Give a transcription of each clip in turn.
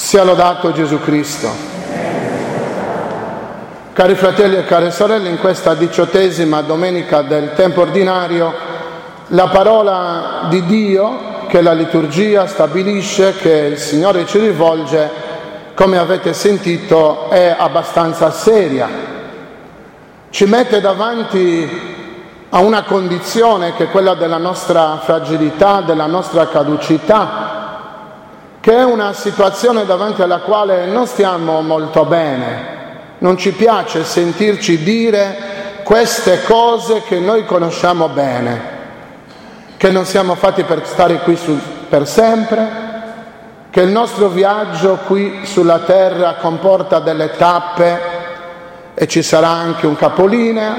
Sia lodato Gesù Cristo. Cari fratelli e care sorelle, in questa 18ª domenica del tempo ordinario, la parola di Dio che la liturgia stabilisce, che il Signore ci rivolge, come avete sentito, è abbastanza seria. Ci mette davanti a una condizione che è quella della nostra fragilità, della nostra caducità, che è una situazione davanti alla quale non stiamo molto bene. Non ci piace sentirci dire queste cose che noi conosciamo bene, che non siamo fatti per stare qui per sempre, che il nostro viaggio qui sulla terra comporta delle tappe e ci sarà anche un capolinea,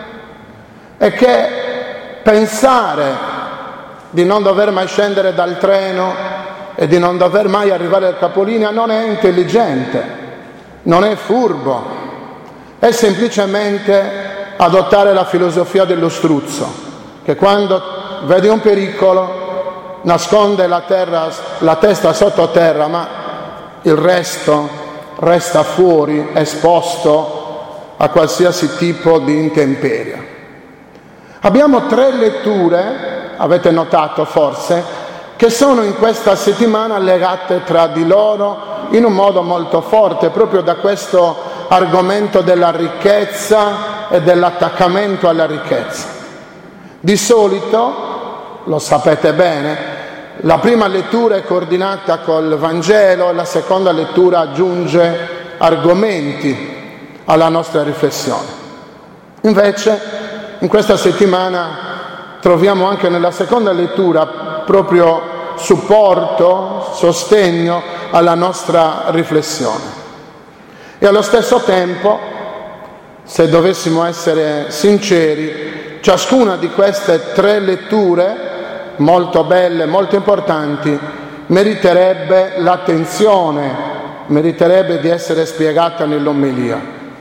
e che pensare di non dover mai scendere dal treno e di non dover mai arrivare al capolinea non è intelligente, non è furbo, è semplicemente adottare la filosofia dello struzzo, che quando vede un pericolo nasconde la testa sottoterra, ma il resto resta fuori, esposto a qualsiasi tipo di intemperia. Abbiamo 3 letture, avete notato forse, che sono in questa settimana legate tra di loro in un modo molto forte, proprio da questo argomento della ricchezza e dell'attaccamento alla ricchezza. Di solito, lo sapete bene, la prima lettura è coordinata col Vangelo e la seconda lettura aggiunge argomenti alla nostra riflessione. Invece, in questa settimana troviamo anche nella seconda lettura proprio supporto, sostegno alla nostra riflessione. E allo stesso tempo, se dovessimo essere sinceri, ciascuna di queste 3 letture, molto belle, molto importanti, meriterebbe l'attenzione, meriterebbe di essere spiegata nell'omelia.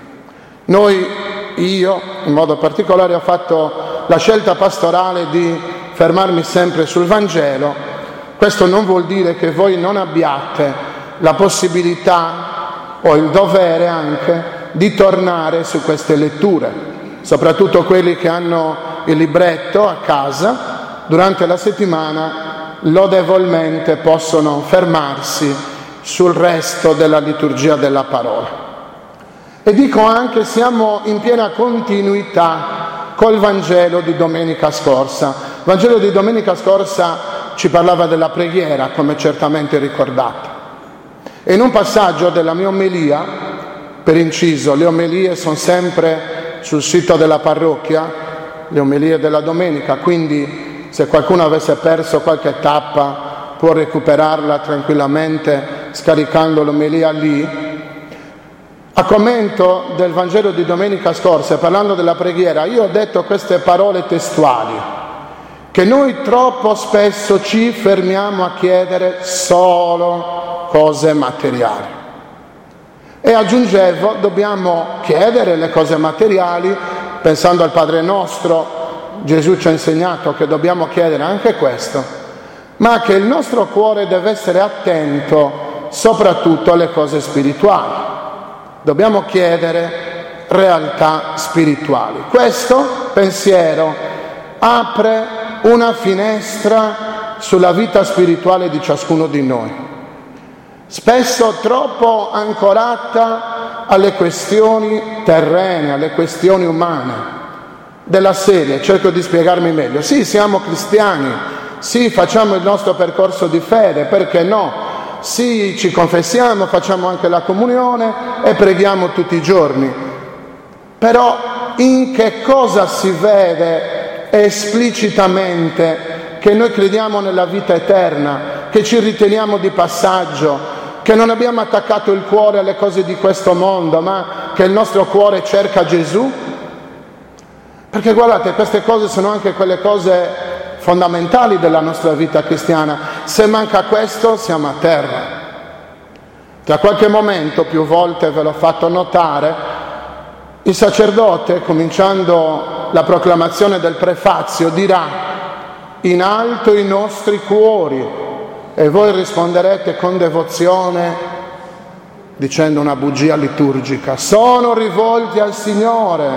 Io in modo particolare ho fatto la scelta pastorale di fermarmi sempre sul Vangelo. Questo non vuol dire che voi non abbiate la possibilità o il dovere anche di tornare su queste letture, soprattutto quelli che hanno il libretto a casa. Durante la settimana lodevolmente possono fermarsi sul resto della liturgia della parola. E dico anche, siamo in piena continuità col Vangelo di domenica scorsa. Il Vangelo di domenica scorsa ci parlava della preghiera, come certamente ricordate. E in un passaggio della mia omelia, per inciso, le omelie sono sempre sul sito della parrocchia, le omelie della domenica, quindi se qualcuno avesse perso qualche tappa può recuperarla tranquillamente scaricando l'omelia lì. A commento del Vangelo di domenica scorsa, parlando della preghiera, io ho detto queste parole testuali, che noi troppo spesso ci fermiamo a chiedere solo cose materiali. E aggiungevo, dobbiamo chiedere le cose materiali, pensando al Padre nostro, Gesù ci ha insegnato che dobbiamo chiedere anche questo, ma che il nostro cuore deve essere attento soprattutto alle cose spirituali. Dobbiamo chiedere realtà spirituali. Questo pensiero apre una finestra sulla vita spirituale di ciascuno di noi, spesso troppo ancorata alle questioni terrene, alle questioni umane, della serie. Cerco di spiegarmi meglio. Sì, siamo cristiani, sì, facciamo il nostro percorso di fede, perché no? Sì, ci confessiamo, facciamo anche la comunione e preghiamo tutti i giorni. Però in che cosa si vede esplicitamente che noi crediamo nella vita eterna, che ci riteniamo di passaggio, che non abbiamo attaccato il cuore alle cose di questo mondo, ma che il nostro cuore cerca Gesù? Perché guardate, queste cose sono anche quelle cose fondamentali della nostra vita cristiana. Se manca questo, siamo a terra. Tra qualche momento, più volte ve l'ho fatto notare, il sacerdote, cominciando la proclamazione del prefazio, dirà: in alto i nostri cuori, e voi risponderete con devozione: dicendo una bugia liturgica, sono rivolti al Signore.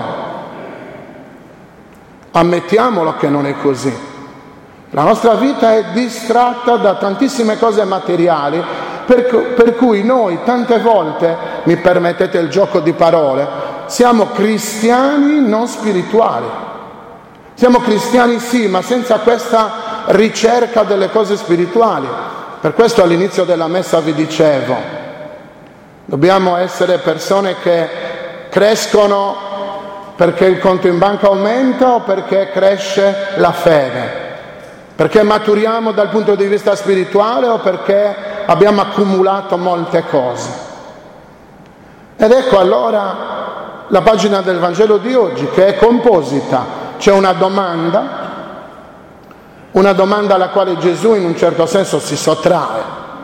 Ammettiamolo che non è così. La nostra vita è distratta da tantissime cose materiali, per cui noi tante volte, mi permettete il gioco di parole, siamo cristiani non spirituali. Siamo cristiani sì, ma senza questa ricerca delle cose spirituali. Per questo all'inizio della messa vi dicevo, dobbiamo essere persone che crescono perché il conto in banca aumenta o perché cresce la fede, perché maturiamo dal punto di vista spirituale o perché abbiamo accumulato molte cose. Ed ecco allora la pagina del Vangelo di oggi che è composita. C'è una domanda alla quale Gesù in un certo senso si sottrae.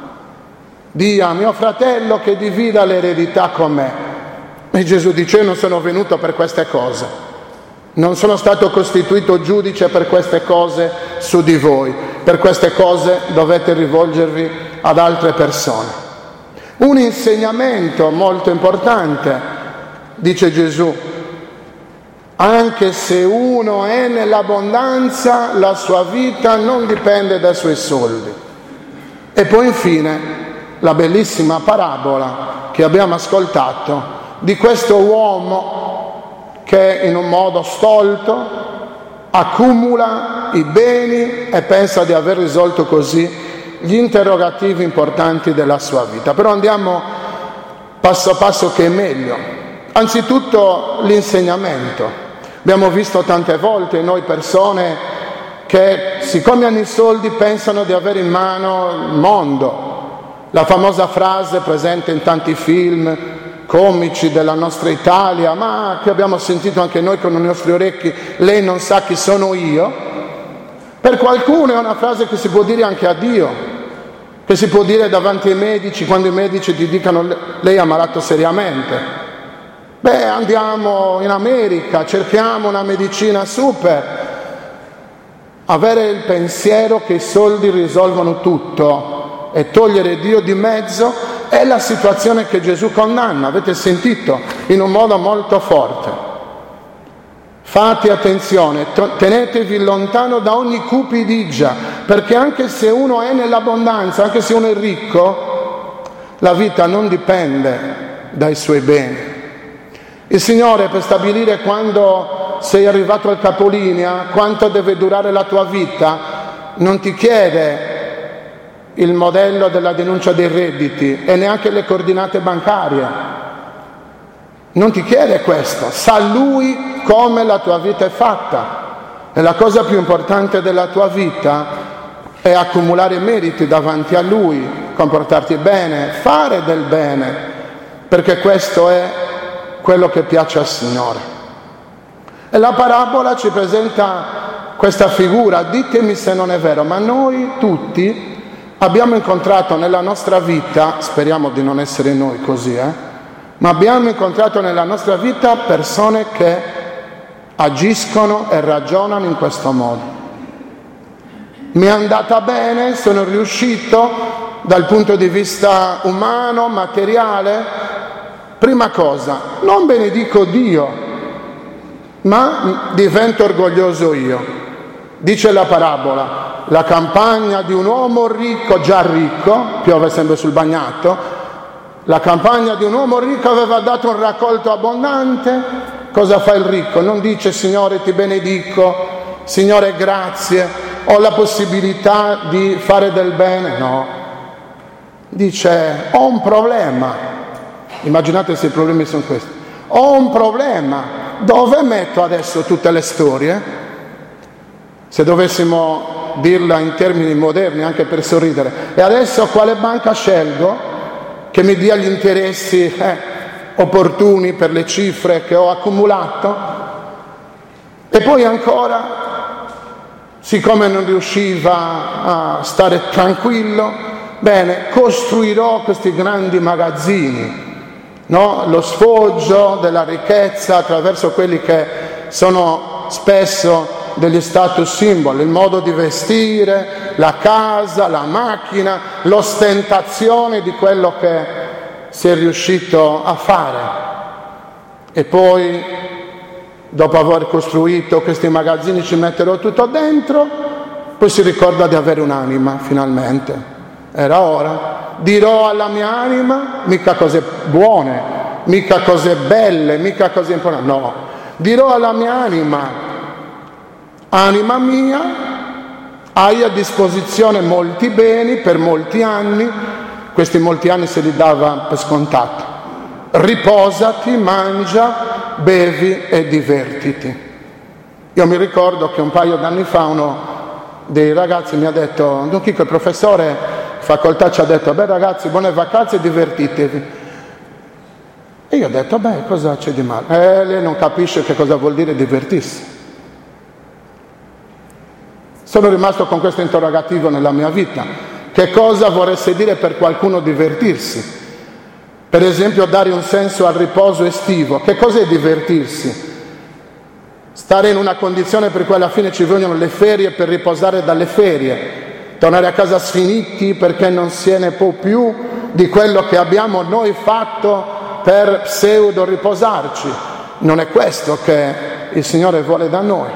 Dì a mio fratello che divida l'eredità con me. E Gesù dice: io non sono venuto per queste cose, non sono stato costituito giudice per queste cose su di voi, per queste cose dovete rivolgervi ad altre persone. Un insegnamento molto importante, dice Gesù: anche se uno è nell'abbondanza, la sua vita non dipende dai suoi soldi. E poi infine la bellissima parabola che abbiamo ascoltato di questo uomo che in un modo stolto accumula i beni e pensa di aver risolto così gli interrogativi importanti della sua vita. Però andiamo passo passo che è meglio. Anzitutto l'insegnamento. Abbiamo visto tante volte noi persone che, siccome hanno i soldi, pensano di avere in mano il mondo. La famosa frase presente in tanti film comici della nostra Italia, ma che abbiamo sentito anche noi con i nostri orecchi: lei non sa chi sono io. Per qualcuno è una frase che si può dire anche a Dio, che si può dire davanti ai medici, quando i medici ti dicono: lei è ammalato seriamente. Beh, andiamo in America, cerchiamo una medicina super. Avere il pensiero che i soldi risolvono tutto e togliere Dio di mezzo è la situazione che Gesù condanna, avete sentito, in un modo molto forte. Fate attenzione, tenetevi lontano da ogni cupidigia, perché anche se uno è nell'abbondanza, anche se uno è ricco, la vita non dipende dai suoi beni. Il Signore, per stabilire quando sei arrivato al capolinea, quanto deve durare la tua vita, non ti chiede il modello della denuncia dei redditi e neanche le coordinate bancarie. Non ti chiede questo. Sa Lui come la tua vita è fatta. E la cosa più importante della tua vita è accumulare meriti davanti a Lui, comportarti bene, fare del bene, perché questo è quello che piace al Signore. E la parabola ci presenta questa figura. Ditemi se non è vero, ma noi tutti abbiamo incontrato nella nostra vita, speriamo di non essere noi così, ma abbiamo incontrato nella nostra vita persone che agiscono e ragionano in questo modo. Mi è andata bene, sono riuscito dal punto di vista umano, materiale. Prima cosa, non benedico Dio, ma divento orgoglioso io. Dice la parabola: la campagna di un uomo ricco, già ricco, piove sempre sul bagnato, la campagna di un uomo ricco aveva dato un raccolto abbondante. Cosa fa il ricco? Non dice: Signore ti benedico, Signore grazie, ho la possibilità di fare del bene. No, dice: ho un problema. Immaginate se i problemi sono questi. Ho un problema, dove metto adesso tutte le storie? Se dovessimo dirla in termini moderni, anche per sorridere. E adesso quale banca scelgo che mi dia gli interessi opportuni per le cifre che ho accumulato? E poi ancora, siccome non riusciva a stare tranquillo, bene, costruirò questi grandi magazzini. No? Lo sfoggio della ricchezza attraverso quelli che sono spesso degli status symbol, il modo di vestire, la casa, la macchina, l'ostentazione di quello che si è riuscito a fare. E poi, dopo aver costruito questi magazzini, ci metterò tutto dentro, poi si ricorda di avere un'anima, finalmente. Era ora. Dirò alla mia anima, mica cose buone, mica cose belle, mica cose importanti, no. Dirò alla mia anima, anima mia, hai a disposizione molti beni per molti anni, questi molti anni se li dava per scontato. Riposati, mangia, bevi e divertiti. Io mi ricordo che un paio d'anni fa uno dei ragazzi mi ha detto, Don Chico, il professore facoltà ci ha detto, beh ragazzi, buone vacanze e divertitevi. E io ho detto, beh, cosa c'è di male? Lei non capisce che cosa vuol dire divertirsi. Sono rimasto con questo interrogativo nella mia vita. Che cosa vorreste dire per qualcuno divertirsi? Per esempio dare un senso al riposo estivo. Che cos'è divertirsi? Stare in una condizione per cui alla fine ci vogliono le ferie per riposare dalle ferie. Tornare a casa sfiniti perché non se ne può più di quello che abbiamo noi fatto per pseudo riposarci. Non è questo che il Signore vuole da noi.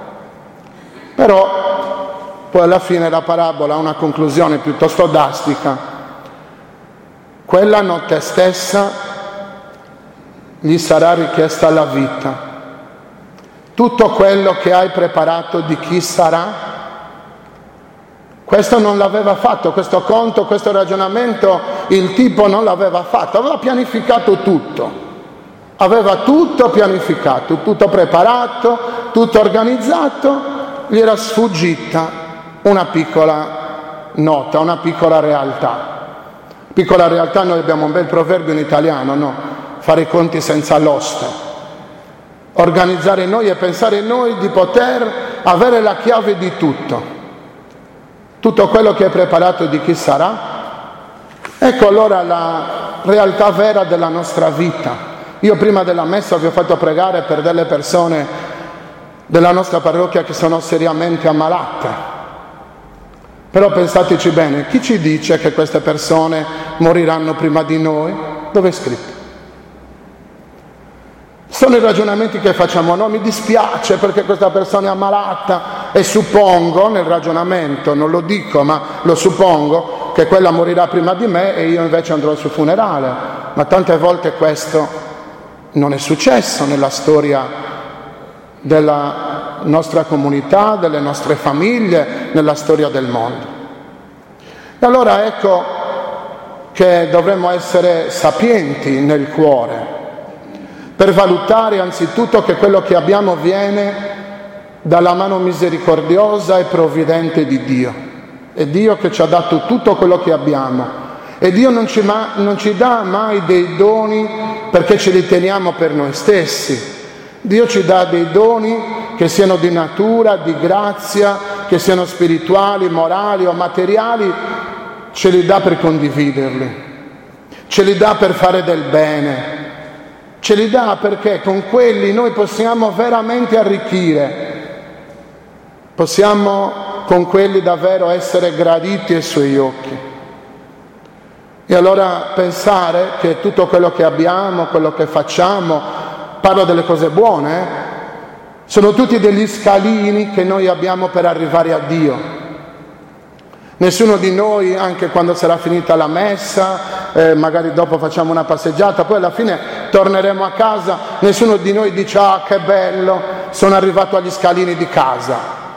Però poi alla fine la parabola ha una conclusione piuttosto drastica. Quella notte stessa gli sarà richiesta la vita. Tutto quello che hai preparato di chi sarà. Questo non l'aveva fatto, questo conto, questo ragionamento, il tipo non l'aveva fatto, aveva pianificato tutto, aveva tutto pianificato, tutto preparato, tutto organizzato, gli era sfuggita una piccola nota, una piccola realtà. Piccola realtà, noi abbiamo un bel proverbio in italiano, no? Fare i conti senza l'oste, organizzare noi e pensare noi di poter avere la chiave di tutto. Tutto quello che è preparato di chi sarà, ecco allora la realtà vera della nostra vita. Io prima della messa vi ho fatto pregare per delle persone della nostra parrocchia che sono seriamente ammalate. Però pensateci bene, chi ci dice che queste persone moriranno prima di noi? Dove è scritto? Sono i ragionamenti che facciamo, no, mi dispiace perché questa persona è ammalata e suppongo nel ragionamento, non lo dico ma lo suppongo, che quella morirà prima di me e io invece andrò al suo funerale. Ma tante volte questo non è successo nella storia della nostra comunità, delle nostre famiglie, nella storia del mondo. E allora ecco che dovremmo essere sapienti nel cuore, per valutare anzitutto che quello che abbiamo viene dalla mano misericordiosa e provvidente di Dio. È Dio che ci ha dato tutto quello che abbiamo. E Dio non ci dà mai dei doni perché ce li teniamo per noi stessi. Dio ci dà dei doni che siano di natura, di grazia, che siano spirituali, morali o materiali, ce li dà per condividerli. Ce li dà per fare del bene. Ce li dà perché con quelli noi possiamo veramente arricchire, possiamo con quelli davvero essere graditi ai Suoi occhi. E allora pensare che tutto quello che abbiamo, quello che facciamo, parlo delle cose buone, sono tutti degli scalini che noi abbiamo per arrivare a Dio. Nessuno di noi, anche quando sarà finita la messa, magari dopo facciamo una passeggiata, poi alla fine torneremo a casa, nessuno di noi dice ah che bello, sono arrivato agli scalini di casa.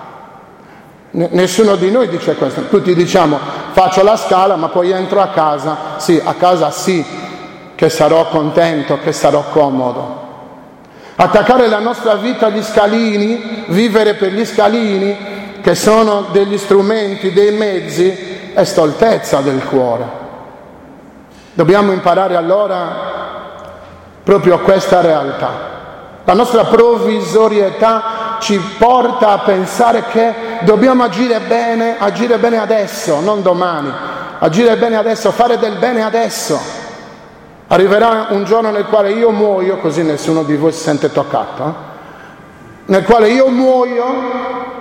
Nessuno di noi dice questo, tutti diciamo faccio la scala ma poi entro a casa, sì, a casa sì, che sarò contento, che sarò comodo. Attaccare la nostra vita agli scalini, vivere per gli scalini, che sono degli strumenti, dei mezzi, è stoltezza del cuore. Dobbiamo imparare allora proprio questa realtà. La nostra provvisorietà ci porta a pensare che dobbiamo agire bene adesso, non domani. Agire bene adesso, fare del bene adesso. Arriverà un giorno nel quale io muoio, così nessuno di voi si sente toccato, nel quale io muoio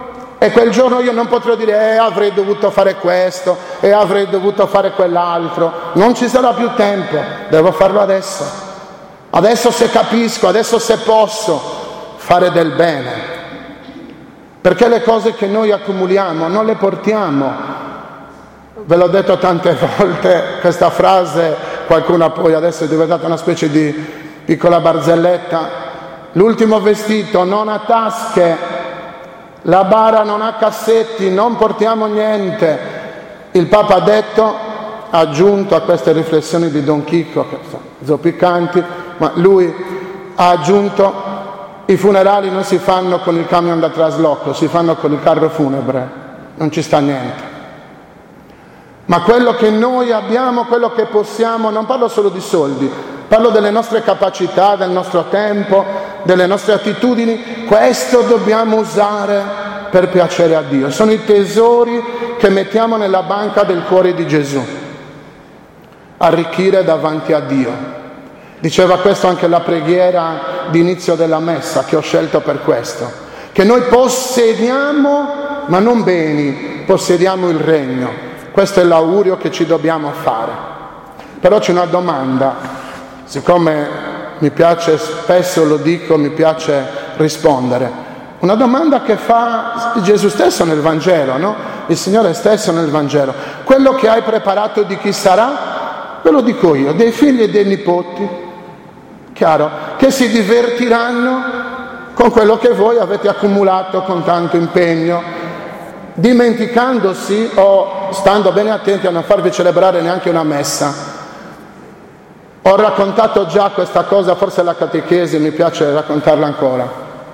E quel giorno io non potrò dire avrei dovuto fare questo e avrei dovuto fare quell'altro. Non ci sarà più tempo, devo farlo adesso. Adesso se capisco, adesso se posso fare del bene. Perché le cose che noi accumuliamo non le portiamo. Ve l'ho detto tante volte questa frase, qualcuno poi adesso è diventata una specie di piccola barzelletta. L'ultimo vestito non ha tasche, la bara non ha cassetti, non portiamo niente. Il Papa ha aggiunto a queste riflessioni di Don Chicco, che sono zoppiccanti, ma lui ha aggiunto: i funerali non si fanno con il camion da trasloco, si fanno con il carro funebre, non ci sta niente. Ma quello che noi abbiamo, quello che possiamo, non parlo solo di soldi, parlo delle nostre capacità, del nostro tempo, delle nostre attitudini, questo dobbiamo usare per piacere a Dio. Sono i tesori che mettiamo nella banca del cuore di Gesù. Arricchire davanti a Dio. Diceva questo anche la preghiera di inizio della messa, che ho scelto per questo. Che noi possediamo, ma non beni, possediamo il regno. Questo è l'augurio che ci dobbiamo fare. Però c'è una domanda, siccome mi piace, spesso lo dico, mi piace rispondere. Una domanda che fa Gesù stesso nel Vangelo, no? Il Signore stesso nel Vangelo. Quello che hai preparato di chi sarà, ve lo dico io, dei figli e dei nipoti, chiaro, che si divertiranno con quello che voi avete accumulato con tanto impegno, dimenticandosi o stando bene attenti a non farvi celebrare neanche una messa. Ho raccontato già questa cosa, forse la catechesi, mi piace raccontarla ancora.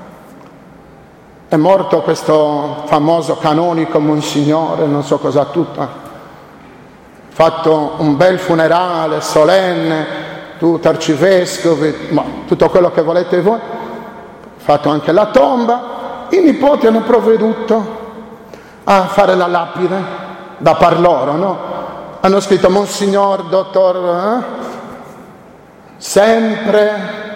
È morto questo famoso canonico Monsignore, non so cosa tutto. Fatto un bel funerale solenne, tutti arcivescovi, ma tutto quello che volete voi. Fatto anche la tomba. I nipoti hanno provveduto a fare la lapide da par loro, no? Hanno scritto Monsignor, dottor, sempre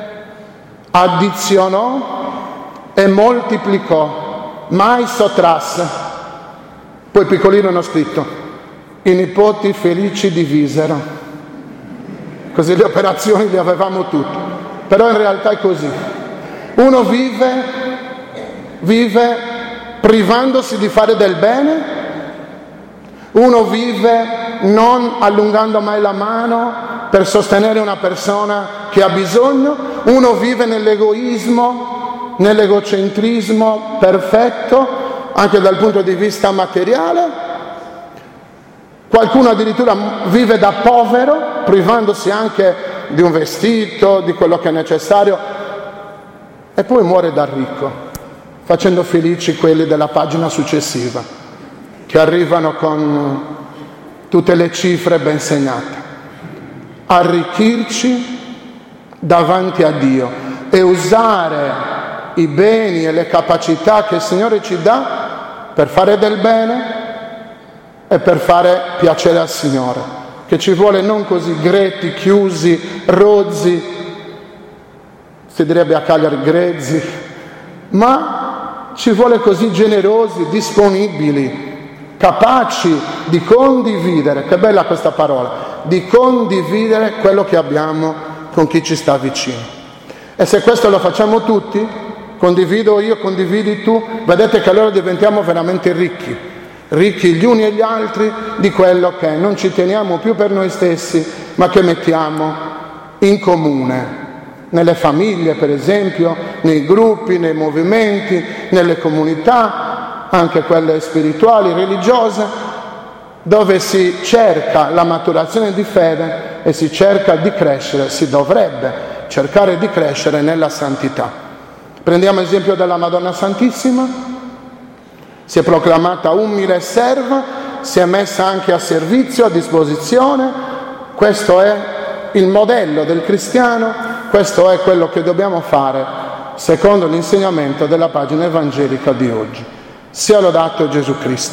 addizionò e moltiplicò, mai sottrasse. Poi piccolino hanno scritto: i nipoti felici divisero. Così le operazioni le avevamo tutte. Però in realtà è così. Uno vive privandosi di fare del bene, uno vive non allungando mai la mano per sostenere una persona che ha bisogno, uno vive nell'egoismo, nell'egocentrismo perfetto, anche dal punto di vista materiale. Qualcuno addirittura vive da povero, privandosi anche di un vestito, di quello che è necessario, e poi muore da ricco, facendo felici quelli della pagina successiva, che arrivano con tutte le cifre ben segnate. Arricchirci davanti a Dio e usare i beni e le capacità che il Signore ci dà per fare del bene e per fare piacere al Signore, che ci vuole non così greti, chiusi, rozzi, si direbbe a Cagliari grezzi, ma ci vuole così generosi, disponibili, capaci di condividere, che bella questa parola, di condividere quello che abbiamo con chi ci sta vicino. E se questo lo facciamo tutti, condivido io, condividi tu, vedete che allora diventiamo veramente ricchi gli uni e gli altri di quello che non ci teniamo più per noi stessi, ma che mettiamo in comune. Nelle famiglie, per esempio, nei gruppi, nei movimenti, nelle comunità, anche quelle spirituali, religiose, dove si cerca la maturazione di fede e si cerca di crescere, si dovrebbe cercare di crescere nella santità. Prendiamo l'esempio della Madonna Santissima, si è proclamata umile serva, si è messa anche a servizio, a disposizione. Questo è il modello del cristiano, questo è quello che dobbiamo fare secondo l'insegnamento della pagina evangelica di oggi. Sia lodato Gesù Cristo.